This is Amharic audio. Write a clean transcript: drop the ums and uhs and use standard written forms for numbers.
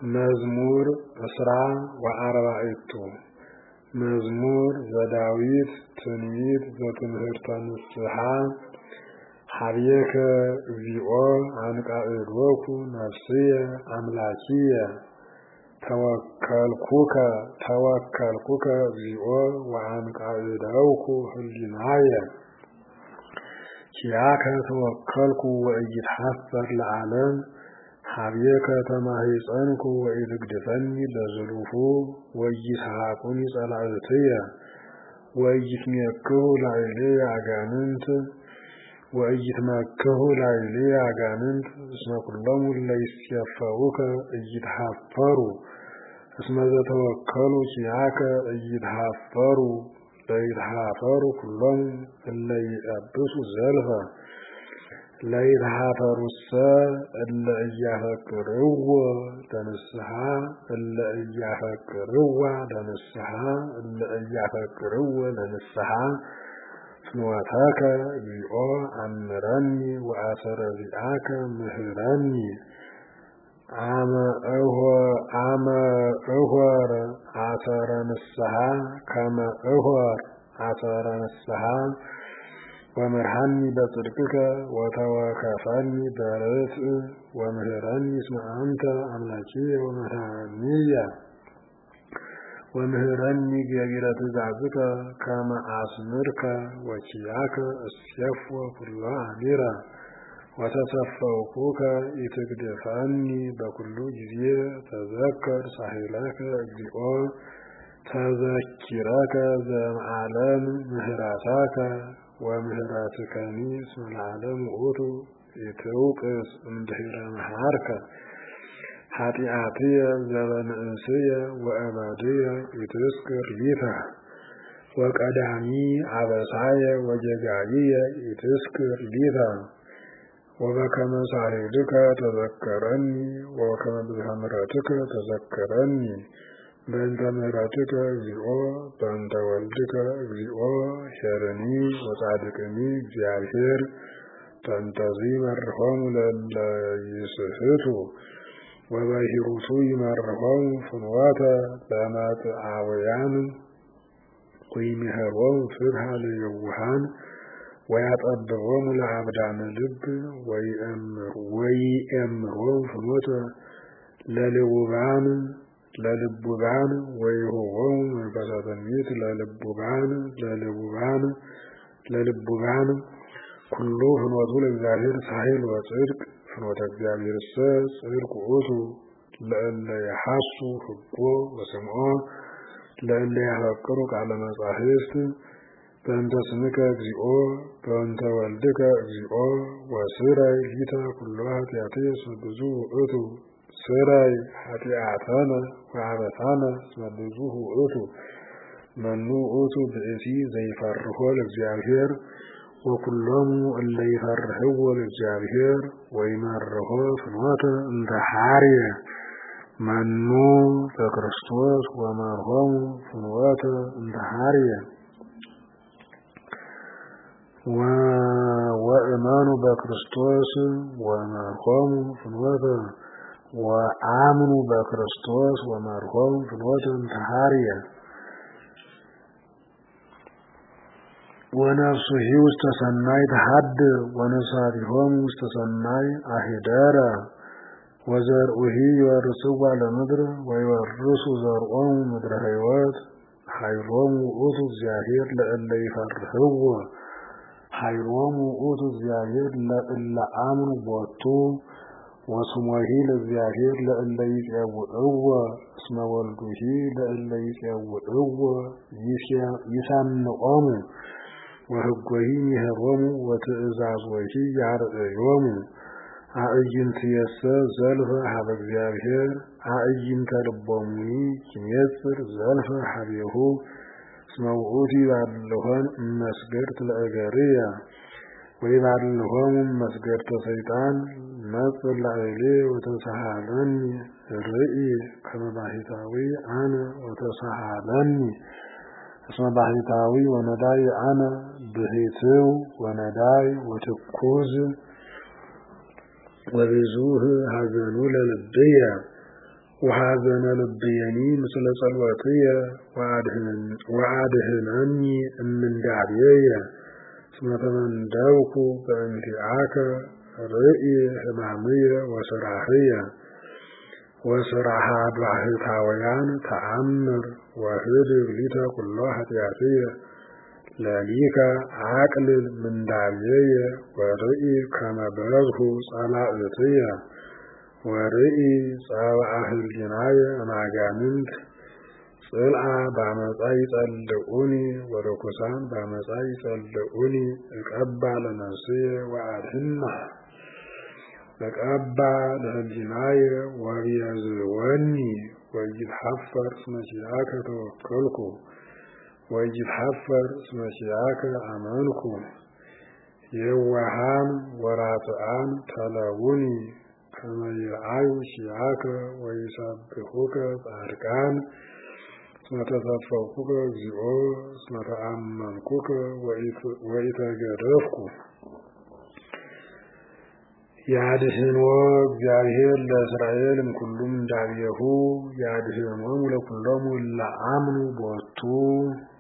መዝሙር እስራ ወአርባዕቱ መዝሙር ዘዳዊት ትንቢት ዘትምህርተ ንስሐ ሀቤከ እግዚኦ አንቃዕዶኩ ነፍስየ አምላኪየ ተወከልኩከ እግዚኦ ወአንቃዕደውኩ ህሊናየ ኪያከ ተወከልኩ ወኢይትሐፈር ለዓለም ሀቤከ ተማሂፀንኩ ወኢትግድፈኒ ለዝሉሁ ወኢይስሐቁኒ ጸላእትየ ወኢይትሜክሁ ላዕሌየ አጋንንት እስመ ኩሎሙ እለ ይሴፈውከ ኢይትሐፈሩ እስመ ዘተወከሉ ኪያከ ኢይትሐፈሩ ለይትሐፈሩ ኩሎሙ እለ ይጠብሱ ዘልፈ ለይትሐፈሩሰ እለ ኢያፈቅርዎ ለንስሐ እለ ኢያፈቅርዋ ለንስሐ እለ ኢያፈቅርዎ ለንስሐ ፍኖተከ እግዚኦ አምረኒ ወአሰረ ዚአከ ምህረኒ አመ እሆር አሰረ ንስሐ ከመ እሆር አሰረ ንስሐ ወምርሃኒ በጽድቅከ ወተወከፈኒ በርትዕ ወምህረኒ እስመ አንተ አምላኪየ ወምህረኒ ገቢረ ትእዛዝከ ከመ አስምርከ ወኪያከ እስየፎ ኩሎ አሚረ ወተሰፈውኩከ ኢትግድፈኒ በኩሉ ጊዜ ተዘከር ሳሂለከ እግዚኦ ተዘኪረከ ዘእምዓለም ምህረተከ ወምህረትከኒ እስመ ለዓለም ውእቱ ኢትውቅስ እምድኅረ መሃርከ ኃጢአትየ ዘበንእስየ ወእበድየ ኢትዝክር ሊተ ወቀዳሚ አበሳየ ወጌጋይየ ኢትዝክር ሊተ ወበከመ ሳሂልከ ተዘከረኒ ወበከመ ብዙኃ ምሕረትከ ተዘከረኒ በእንተ ምሕረትከ እግዚኦ በእንተ ወልድከ እግዚኦ ኄርኒ ወጻድቅኒ እግዚአብሔር በእንተዝ ይመርሖሙ ለእለ ይስሕቱ ወበሂሩቱ ይመርሖሙ ፍኖተ ለመጥአውያን ወይምሕሮሙ ፍትሐ ለየውሃን ወያጠብቦሙ ለአብዳነ ልብ ወይእምሮሙ ፍኖተ ለልቡባን ወይሁቦሙ መንፈሰ ትንቢት ለልቡባን ኩሉ ፍኖቱ ለእግዚአብሔር ሳሂል ወጽድቅ ፍኖተ እግዚአብሔርሰ ጽድቅ ውእቱ ለእለ የሐሱ ሕጎ ወስምዖ ለእለ ያፈቅሩ ቃለ መጻሕፍት በእንተ ስምከ እግዚኦ በእንተ ወልድከ እግዚኦ ወስረይ ሊተ ኩሎ ኃጢአትየ እስመ ብዙ ውእቱ ስረይ ኃጢአተነ ወአበሳነ እስመ ብዙ ውእቱ መኑ ውእቱ ብእሲ ዘይፈርሖ ለእግዚአብሔር ወኩሎሙ እለ ይፈርሕዎ ለእግዚአብሔር ወይመርሖ ፍኖተ እንተ ሐርየ መኑ በክርስቶስ ወመርሖሙ ፍኖተ እንተ ሐርየ ወእመኑ በክርስቶስ ወመርሖሙ ፍኖተ ወአምኑ በክርስቶስ ወመርሖሙ ፍኖተ እንተ ሐርየ ወነፍሱሂ ውስተ ሰናይ ተሐድር ወነፍሳቲሆሙ ውስተ ሰናይ አሂደረ ወዘርኡሂ ይወርስዋ ለምድር ወይወርሱ ዘርኦሙ ምድረ ሕይወት ኃይሎሙ ውእቱ እግዚአብሔር ለእለ ይፈርሕዎ ኃይሎሙ ውእቱ እግዚአብሔር ለእለ አምኑ ቦቱ ወስሞሂ ለእግዚአብሔር ለእለ ይጼውዕዎ እስመ ወልዱሂ ለእለ ይጼውዕዎ ይሰምዖሙ ወሕጎሂ ይምህሮሙ ወትእዛዞሂ ያርእዮሙ አዕይንትየሰ ዘልፈ ሀበ እግዚአብሔር አዕይንተ ልቦሙኒ ይሜጽር ዘልፈ ሀቤሁ እስመ ውእቱ ይባልሆን እመስገድት ለእገርየ ወይባልሆሙ መስገድተ ሰይጣን መጽእ ላዕሌየ ወተሳሃለኒ ርኢ ከመ ባሕታዊ አነ ወተሳሃለኒ እስመ ባሕታዊ ወነዳይ አነ ብሂትው ወነዳይ ወትኩዝ ወብዙህ ሀዘኑ ለልብየ وحزن لبيني مثل صلواتي وأدهنني من دعبي ثم تمندوك بانتعاك رئي همامية وسراحة بحثاويان تأمر وهدر لتا كلها حتياتية لليك عقل من دعبي ورئي كما بلغه صلاعتية ورئي صابعه الجناية معجامنت صلعة بعمطاي صلقوني وركسان بعمطاي صلقوني اقبع لنفسي وعدهنها اقبع للجناية ويزوني ويجد حفر سمشيعك توكلكو ويجد حفر سمشيعك أمانكو يوهان وراتعان تلاوني كما يرعايو شيعك ويسبحوك بأركان ثم تتفوقك زئو ثم تأمنكوك ويتجرفكو يعدهن وبيعهر لإسرائيل من كلهم دعبيه يعدهن ولكلهم اللي آمنوا بوتو